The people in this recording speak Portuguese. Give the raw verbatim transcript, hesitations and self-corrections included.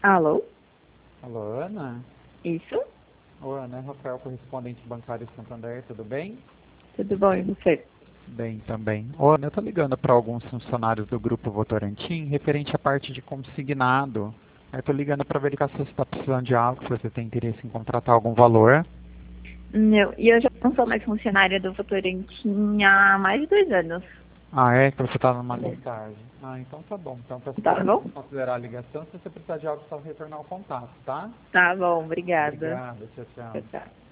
Alô? Alô, Ana? Isso? Oi, Ana, é Rafael, correspondente bancário Santander, tudo bem? Tudo bom, e você? Bem também. Ô, Ana, eu tô ligando para alguns funcionários do Grupo Votorantim referente à parte de consignado. Eu tô ligando para verificar se você está precisando de algo, se você tem interesse em contratar algum valor. Não, e eu já não sou mais funcionária do Votorantim há mais de dois anos. Ah, é? Que você tá numa mensagem. Ah, então tá bom. Então, para Tá bom? considerar a ligação, se você precisar de algo, só retornar o contato, tá? Tá bom, obrigada. Obrigado, tchau, tchau. Tchau, tchau.